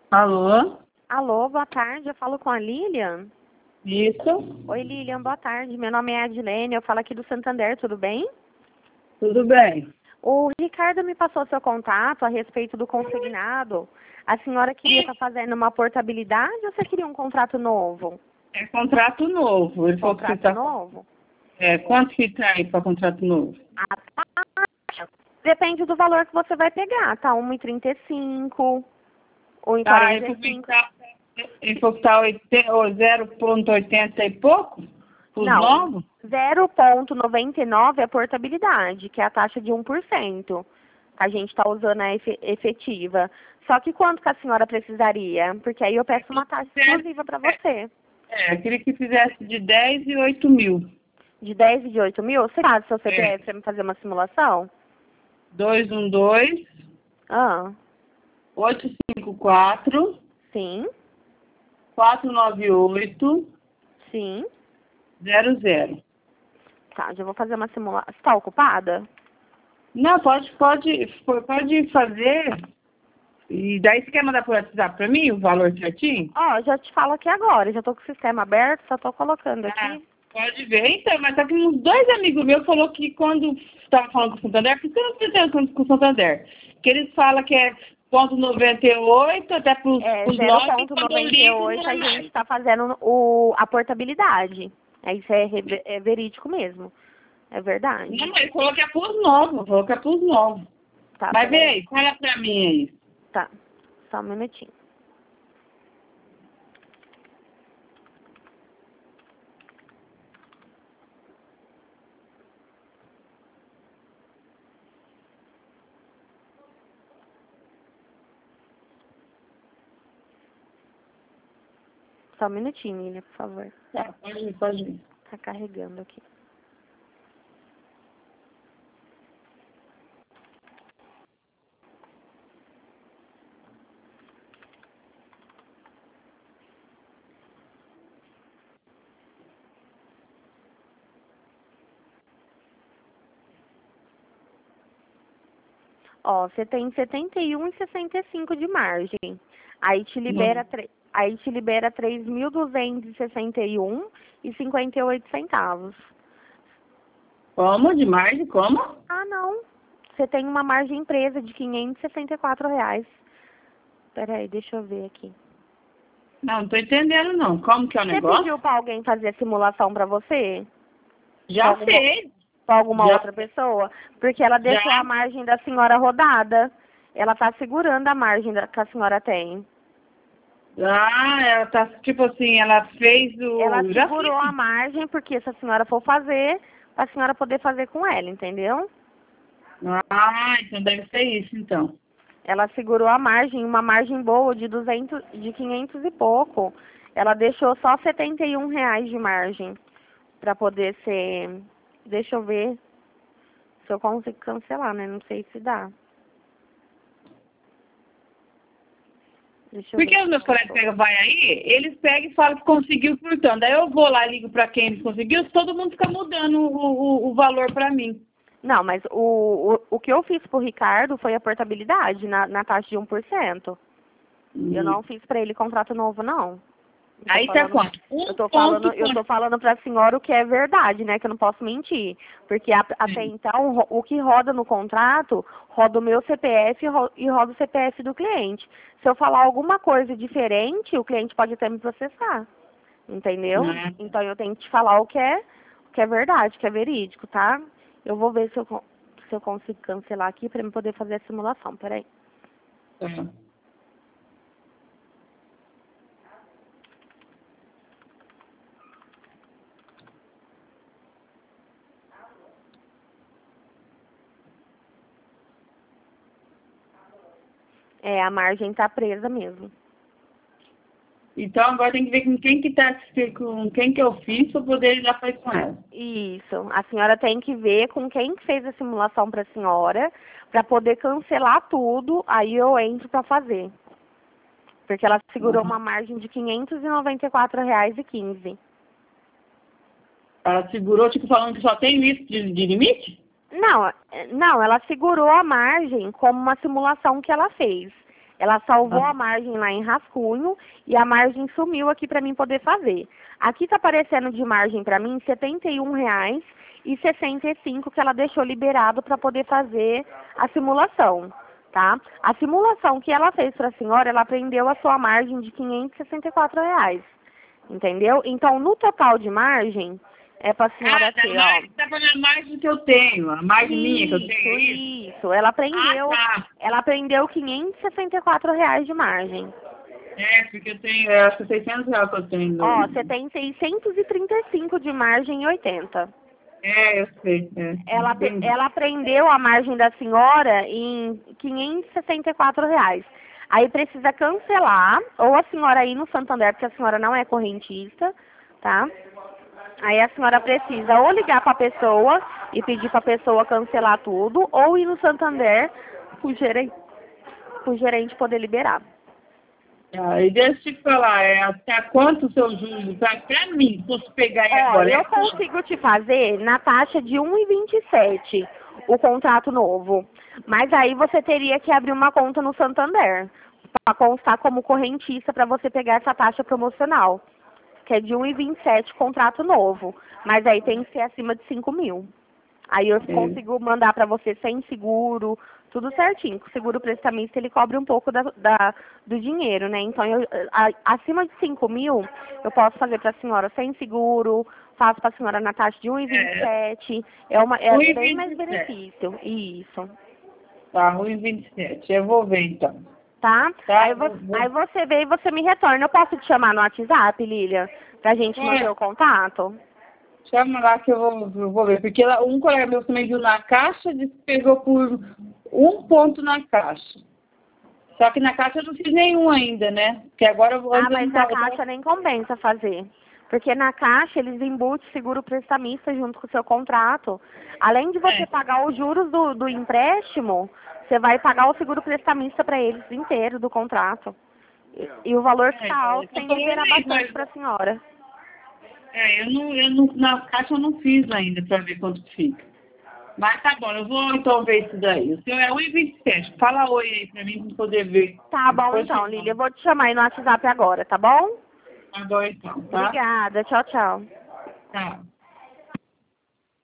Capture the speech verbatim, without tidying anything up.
Alô? Alô, boa tarde. Eu falo com a Lilian. Isso? Oi, Lilian, boa tarde. Meu nome é Adilene, eu falo aqui do Santander, tudo bem? Tudo bem. O Ricardo me passou seu contato a respeito do consignado. A senhora queria estar fazendo uma portabilidade ou você queria um contrato novo? É contrato novo. Ele falou que você Contrato tá... novo? É, quanto que tá aí para contrato novo? A taxa depende do valor que você vai pegar, tá? um e trinta e cinco ou em Ah, ele quarenta e falou que cinco. tá, ele falou que tá oitenta, ou zero vírgula oitenta e pouco? Os Não, novos? zero vírgula noventa e nove é a portabilidade, que é a taxa de um por cento. A gente está usando a efe- efetiva. Só que quanto que a senhora precisaria? Porque aí eu peço uma taxa exclusiva para você. É, eu queria que fizesse de dez e oito mil. De dez e de oito mil? Você sabe seu C P F É. para me fazer uma simulação? dois um dois, Ah, oito cinco quatro, sim, quatro nove oito, sim. zero zero. Tá, já vou fazer uma simulação. Você está ocupada? Não, pode, pode, pode fazer. E daí você quer mandar por WhatsApp para mim o valor certinho? Ó, já te falo aqui agora. Já estou com o sistema aberto, só estou colocando Ah, aqui. pode ver. Então, mas só que uns dois amigos meus falaram que quando estava falando com o Santander, por que eu não pretendo com o Santander? Que eles falam que é ponto noventa e oito até para os É, nove, e zero vírgula quando eu noventa e ligo oito não a é gente mais. está fazendo o, a portabilidade. É, isso é, re- é verídico mesmo. É verdade. Não, ele falou que é para os novos, falou que é para os novos. Tá, Mas vê peraí. aí, fala para mim aí. Tá, só um minutinho. Só um minutinho, Lilian, por favor. Tá, pode ir, pode ir. Tá carregando aqui. Ó, você tem setenta e um e sessenta e cinco de margem. Aí te libera, Não. tre- aí te libera três mil duzentos e sessenta e um e cinquenta e oito centavos. Como? De margem? Como? Ah, não. Você tem uma margem presa de quinhentos e sessenta e quatro reais. Peraí, deixa eu ver aqui. Não, não tô entendendo não. Como que é o Você negócio? pediu para alguém fazer a simulação para você? Para Já alguma, fez. pra alguma Já, outra pessoa? Porque ela deixou a já. margem da senhora rodada. Ela está segurando a margem da, que a senhora tem. Ah, ela tá, tipo assim, ela fez Ela o... Já segurou a fiz. margem porque se a senhora for fazer, a senhora poder fazer com ela, entendeu? Ah, então deve ser isso, então. Ela segurou a margem, uma margem boa de duzentos, de quinhentos e pouco. Ela deixou só setenta e um reais de margem para poder ser. Deixa eu ver se eu consigo cancelar, né? Não sei se dá. Deixa eu ver. Porque os meus colegas pegam, vai aí, eles pegam e falam que conseguiu furtando. Daí eu vou lá, ligo pra quem eles conseguiu, todo mundo fica mudando o, o, o valor pra mim. Não, mas o, o, o que eu fiz pro Ricardo foi a portabilidade na, na taxa de um por cento. Eu Hum. não fiz para ele contrato novo, não. Eu tô Aí tá falando, quanto? eu Um tô falando, ponto eu tô quanto? falando para a senhora o que é verdade, né? Que eu não posso mentir. Porque a- até Sim. então, ro- o que roda no contrato, roda o meu C P F e ro- e roda o C P F do cliente. Se eu falar alguma coisa diferente, o cliente pode até me processar. Entendeu? Ah, Então eu tenho que te falar o que é, o que é verdade, o que é verídico, tá? Eu vou ver se eu, con- se eu consigo cancelar aqui para eu poder fazer a simulação. Peraí. tá. É, a margem tá presa mesmo. Então agora tem que ver com quem que tá, com quem que eu fiz pra poder já fazer com ela. Isso. A senhora tem que ver com quem que fez a simulação para a senhora, para poder cancelar tudo, aí eu entro para fazer. Porque ela segurou Uhum. uma margem de quinhentos e noventa e quatro reais e quinze. Ela segurou, tipo, falando que só tem isso de, de limite? Não, é- não, ela segurou a margem como uma simulação que ela fez. Ela salvou Ah. a margem lá em rascunho e a margem sumiu aqui para mim poder fazer. Aqui tá aparecendo de margem para mim setenta e um reais e sessenta e cinco que ela deixou liberado para poder fazer a simulação, tá? A simulação que ela fez para a senhora, ela prendeu a sua margem de quinhentos e sessenta e quatro reais, entendeu? Então, no total de margem, é para a senhora Ah, ter, tá, mais, ó... tá falando mais do que eu tenho, a margem minha que eu Isso, tenho, é isso? isso. Ela prendeu, Ah, tá. ela prendeu quinhentos e sessenta e quatro reais de margem. É, porque eu tenho, é, acho que seiscentos reais que eu tenho. Ó, No... você tem seiscentos e trinta e cinco de margem em oitenta. É, eu sei, é. Ela, pe- Entendi. ela prendeu a margem da senhora em quinhentos e sessenta e quatro reais. Aí precisa cancelar, ou a senhora ir no Santander, porque a senhora não é correntista, tá? Aí a senhora precisa ou ligar para a pessoa e pedir para a pessoa cancelar tudo, ou ir no Santander para o gerente, pro gerente poder liberar. Ah, e deixa eu te falar, é, até quanto o seu juros vai pra mim, se fosse pegar aí Ó, agora? eu É quanto? consigo te fazer na taxa de um e vinte e sete o contrato novo. Mas aí você teria que abrir uma conta no Santander para constar como correntista para você pegar essa taxa promocional, que é de um e vinte e sete contrato novo. Mas aí tem que ser acima de cinco mil. Aí eu É. consigo mandar para você sem seguro, tudo certinho. O seguro prestamista, ele cobre um pouco da, da- do dinheiro, né? Então, eu, a- acima de cinco mil, eu posso fazer para a senhora sem seguro, faço para a senhora na taxa de um e vinte e sete. É, uma, é bem mais um e vinte e sete. benefício. Isso. Tá, um e vinte e sete. Eu vou ver então. Tá? Tá, Aí, vou, você, vou... aí você vê e você me retorna. Eu posso te chamar no WhatsApp, Lília? Pra gente manter É, o contato? chama lá que eu vou, eu vou ver. Porque lá, um colega meu também viu na caixa, disse que pegou por um ponto na caixa. Só que na caixa eu não fiz nenhum ainda, né? Porque agora eu vou... Ah, antes eu mas não na tava- caixa nem compensa fazer. Porque na caixa eles embutem seguro prestamista junto com o seu contrato. Além de você É. pagar os juros do, do empréstimo, você vai pagar o seguro prestamista para eles inteiro do contrato. E, e o valor É, fica alto tá sem falando liberar isso, bastante mas... para a senhora. É, eu não, eu não, na caixa eu não fiz ainda pra ver quanto fica. Mas tá bom, eu vou então ver isso daí. O seu é um e vinte e sete. Fala oi aí pra mim pra poder ver. Tá bom Depois então, te Lília. Eu mando. vou te chamar aí no WhatsApp agora, tá bom? Agora então, tá? Obrigada. Tchau, tchau. Tá.